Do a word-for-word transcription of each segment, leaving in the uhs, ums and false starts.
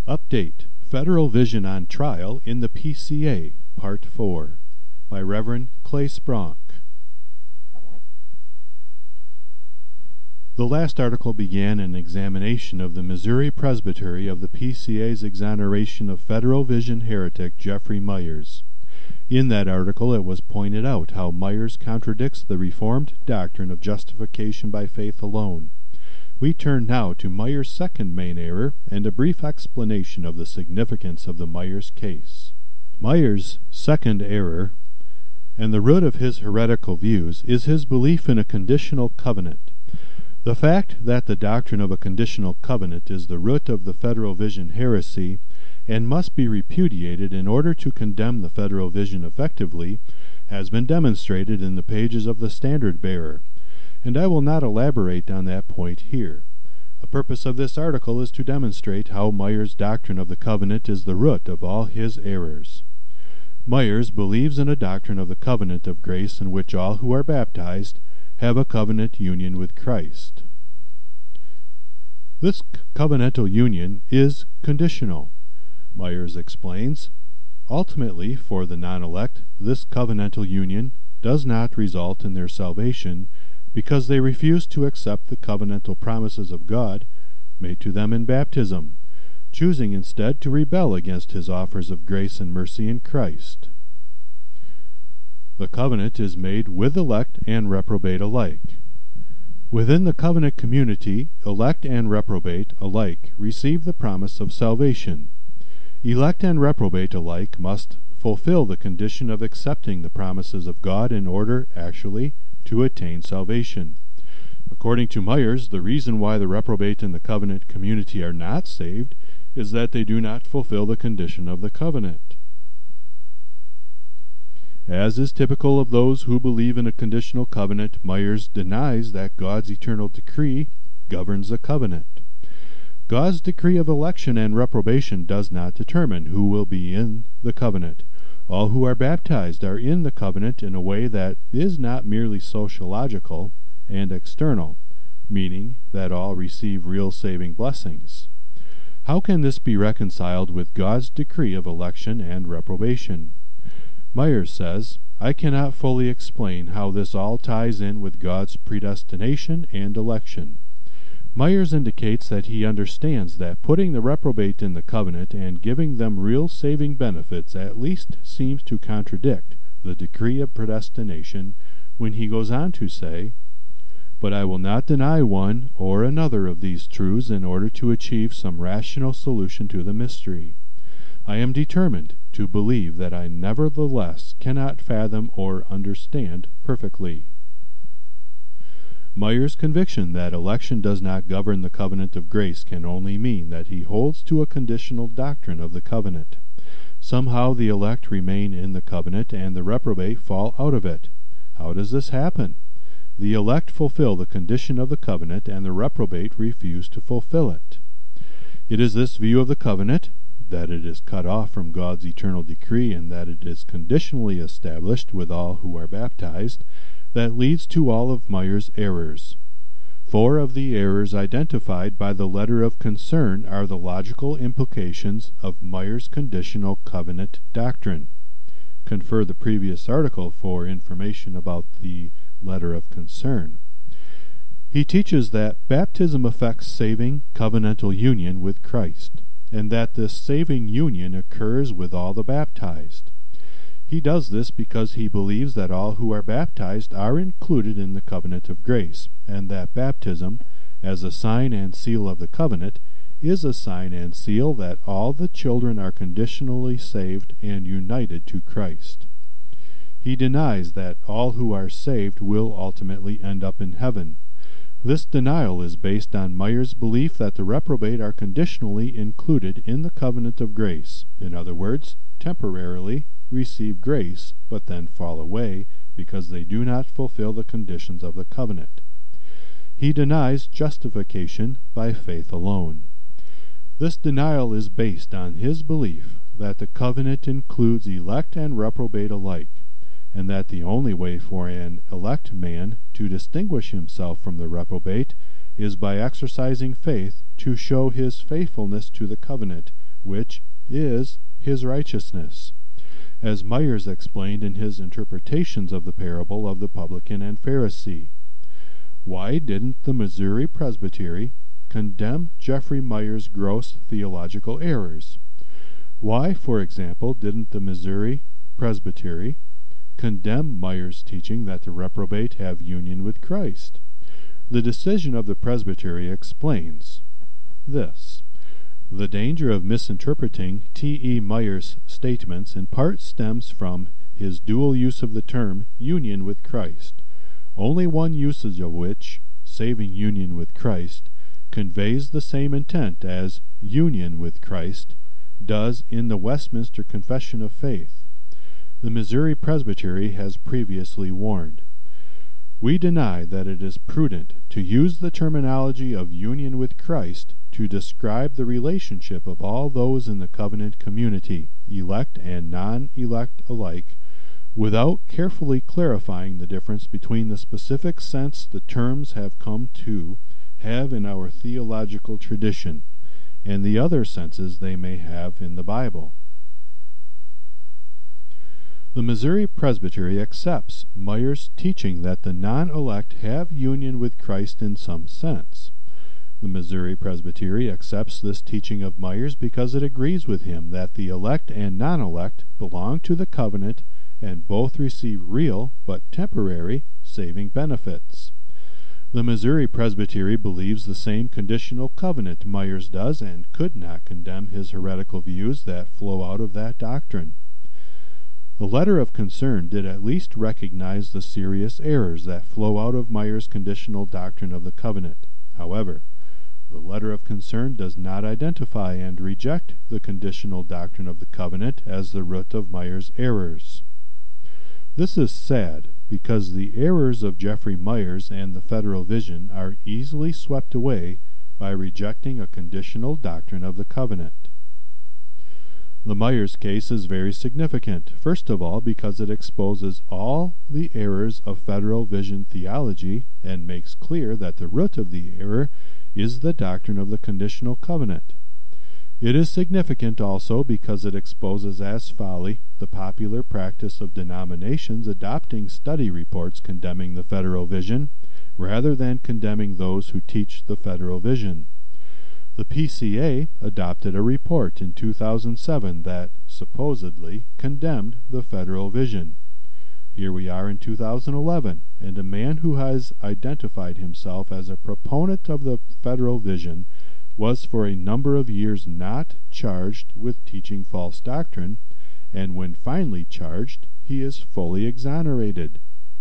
Update: Federal Vision on Trial in the P C A, Part four, by Reverend Clay Spronk. The last article began an examination of the Missouri Presbytery of the P C A's exoneration of Federal Vision heretic Jeffrey Myers. In that article it was pointed out how Myers contradicts the Reformed doctrine of justification by faith alone. We turn now to Myers' second main error and a brief explanation of the significance of the Myers case. Myers' second error, and the root of his heretical views, is his belief in a conditional covenant. The fact that the doctrine of a conditional covenant is the root of the Federal Vision heresy and must be repudiated in order to condemn the Federal Vision effectively has been demonstrated in the pages of the Standard Bearer, and I will not elaborate on that point here. The purpose of this article is to demonstrate how Myers' doctrine of the covenant is the root of all his errors. Myers believes in a doctrine of the covenant of grace in which all who are baptized have a covenant union with Christ. This covenantal union is conditional, Myers explains. Ultimately, for the non-elect, this covenantal union does not result in their salvation because they refuse to accept the covenantal promises of God made to them in baptism, choosing instead to rebel against his offers of grace and mercy in Christ. The covenant is made with elect and reprobate alike. Within the covenant community, elect and reprobate alike receive the promise of salvation. Elect and reprobate alike must fulfill the condition of accepting the promises of God in order, actually, to attain salvation. According to Myers, the reason why the reprobate in the covenant community are not saved is that they do not fulfill the condition of the covenant. As is typical of those who believe in a conditional covenant, Myers denies that God's eternal decree governs the covenant. God's decree of election and reprobation does not determine who will be in the covenant. All who are baptized are in the covenant in a way that is not merely sociological and external, meaning that all receive real saving blessings. How can this be reconciled with God's decree of election and reprobation? Myers says, I cannot fully explain how this all ties in with God's predestination and election. Myers indicates that he understands that putting the reprobate in the covenant and giving them real saving benefits at least seems to contradict the decree of predestination when he goes on to say, But I will not deny one or another of these truths in order to achieve some rational solution to the mystery. I am determined to believe that I nevertheless cannot fathom or understand perfectly. Myers' conviction that election does not govern the covenant of grace can only mean that he holds to a conditional doctrine of the covenant. Somehow the elect remain in the covenant and the reprobate fall out of it. How does this happen? The elect fulfill the condition of the covenant and the reprobate refuse to fulfill it. It is this view of the covenant, that it is cut off from God's eternal decree and that it is conditionally established with all who are baptized, that leads to all of Myers' errors. Four of the errors identified by the letter of concern are the logical implications of Myers' conditional covenant doctrine. Confer the previous article for information about the letter of concern. He teaches that baptism affects saving covenantal union with Christ, and that this saving union occurs with all the baptized. He does this because he believes that all who are baptized are included in the covenant of grace, and that baptism, as a sign and seal of the covenant, is a sign and seal that all the children are conditionally saved and united to Christ. He denies that all who are saved will ultimately end up in heaven. This denial is based on Myers' belief that the reprobate are conditionally included in the covenant of grace, in other words, temporarily receive grace, but then fall away because they do not fulfill the conditions of the covenant. He denies justification by faith alone. This denial is based on his belief that the covenant includes elect and reprobate alike, and that the only way for an elect man to distinguish himself from the reprobate is by exercising faith to show his faithfulness to the covenant, which is his righteousness, as Myers explained in his interpretations of the parable of the publican and Pharisee. Why didn't the Missouri Presbytery condemn Jeffrey Myers' gross theological errors? Why, for example, didn't the Missouri Presbytery condemn Myers' teaching that the reprobate have union with Christ? The decision of the Presbytery explains this. The danger of misinterpreting T E Myers' statements in part stems from his dual use of the term union with Christ, only one usage of which, saving union with Christ, conveys the same intent as union with Christ does in the Westminster Confession of Faith. The Missouri Presbytery has previously warned, "We deny that it is prudent to use the terminology of union with Christ to describe the relationship of all those in the covenant community, elect and non-elect alike, without carefully clarifying the difference between the specific sense the terms have come to have in our theological tradition and the other senses they may have in the Bible." The Missouri Presbytery accepts Myers' teaching that the non-elect have union with Christ in some sense. The Missouri Presbytery accepts this teaching of Myers because it agrees with him that the elect and non-elect belong to the covenant and both receive real but temporary saving benefits. The Missouri Presbytery believes the same conditional covenant Myers does and could not condemn his heretical views that flow out of that doctrine. The letter of concern did at least recognize the serious errors that flow out of Myers' conditional doctrine of the covenant. However, the letter of concern does not identify and reject the conditional doctrine of the covenant as the root of Myers' errors. This is sad because the errors of Jeffrey Myers and the Federal Vision are easily swept away by rejecting a conditional doctrine of the covenant. The Myers case is very significant, first of all because it exposes all the errors of Federal Vision theology and makes clear that the root of the error is the doctrine of the conditional covenant. It is significant also because it exposes as folly the popular practice of denominations adopting study reports condemning the Federal Vision rather than condemning those who teach the Federal Vision. The P C A adopted a report in two thousand seven that supposedly condemned the Federal Vision. Here we are in two thousand eleven, and a man who has identified himself as a proponent of the Federal Vision was for a number of years not charged with teaching false doctrine, and when finally charged, he is fully exonerated.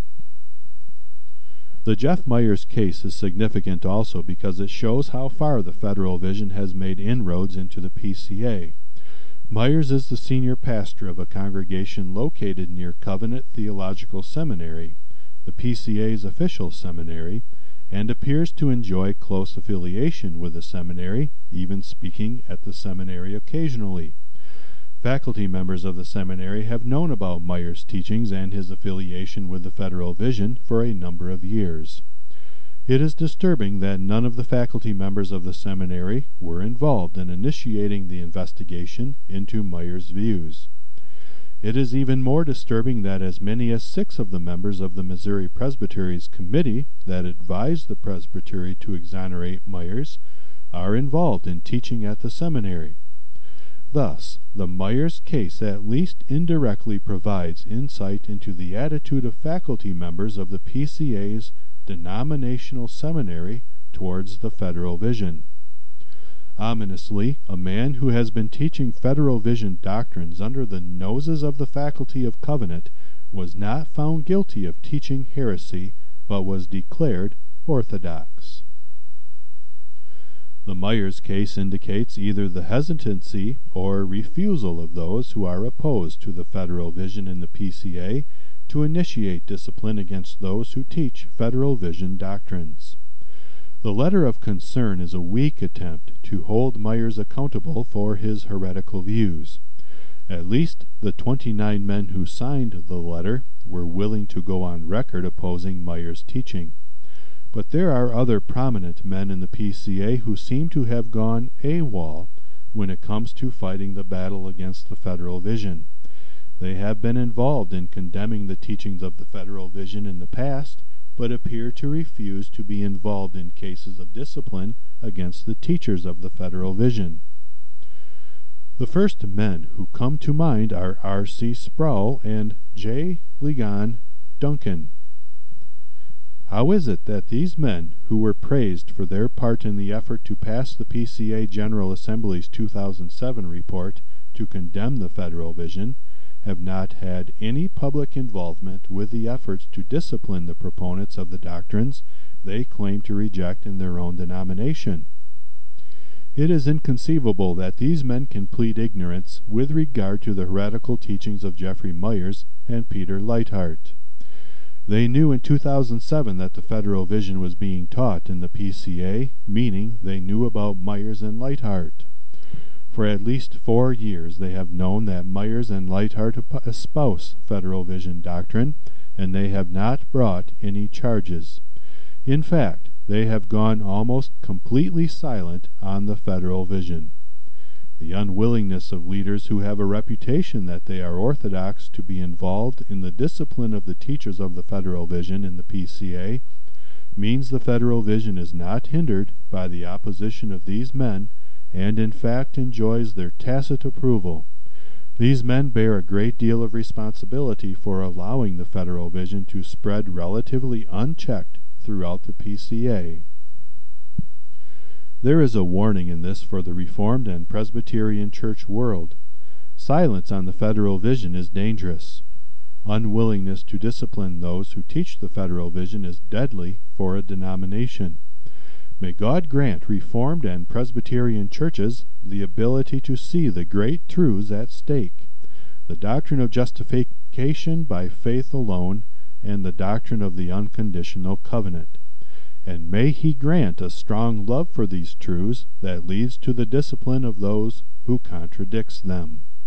The Jeff Myers case is significant also because it shows how far the Federal Vision has made inroads into the P C A. Myers is the senior pastor of a congregation located near Covenant Theological Seminary, the P C A's official seminary, and appears to enjoy close affiliation with the seminary, even speaking at the seminary occasionally. Faculty members of the seminary have known about Myers' teachings and his affiliation with the Federal Vision for a number of years. It is disturbing that none of the faculty members of the seminary were involved in initiating the investigation into Myers' views. It is even more disturbing that as many as six of the members of the Missouri Presbytery's committee that advised the Presbytery to exonerate Myers are involved in teaching at the seminary. Thus, the Myers case at least indirectly provides insight into the attitude of faculty members of the P C A's denominational seminary towards the Federal Vision. Ominously, a man who has been teaching Federal Vision doctrines under the noses of the faculty of Covenant was not found guilty of teaching heresy, but was declared orthodox. The Myers case indicates either the hesitancy or refusal of those who are opposed to the Federal Vision in the P C A to initiate discipline against those who teach Federal Vision doctrines. The letter of concern is a weak attempt to hold Myers accountable for his heretical views. At least the twenty-nine men who signed the letter were willing to go on record opposing Myers' teaching. But there are other prominent men in the P C A who seem to have gone AWOL when it comes to fighting the battle against the Federal Vision. They have been involved in condemning the teachings of the Federal Vision in the past, but appear to refuse to be involved in cases of discipline against the teachers of the Federal Vision. The first men who come to mind are R C Sproul and J. Ligon Duncan. How is it that these men, who were praised for their part in the effort to pass the P C A General Assembly's two thousand seven report to condemn the Federal Vision, have not had any public involvement with the efforts to discipline the proponents of the doctrines they claim to reject in their own denomination? It is inconceivable that these men can plead ignorance with regard to the heretical teachings of Jeffrey Myers and Peter Leithart. They knew in two thousand seven that the Federal Vision was being taught in the P C A, meaning they knew about Myers and Leithart. For at least four years they have known that Myers and Leithart espouse Federal Vision doctrine, and they have not brought any charges. In fact, they have gone almost completely silent on the Federal Vision. The unwillingness of leaders who have a reputation that they are orthodox to be involved in the discipline of the teachers of the Federal Vision in the P C A means the Federal Vision is not hindered by the opposition of these men, and in fact enjoys their tacit approval. These men bear a great deal of responsibility for allowing the Federal Vision to spread relatively unchecked throughout the P C A. There is a warning in this for the Reformed and Presbyterian Church world. Silence on the Federal Vision is dangerous. Unwillingness to discipline those who teach the Federal Vision is deadly for a denomination. May God grant Reformed and Presbyterian churches the ability to see the great truths at stake, the doctrine of justification by faith alone, and the doctrine of the unconditional covenant. And may He grant a strong love for these truths that leads to the discipline of those who contradicts them.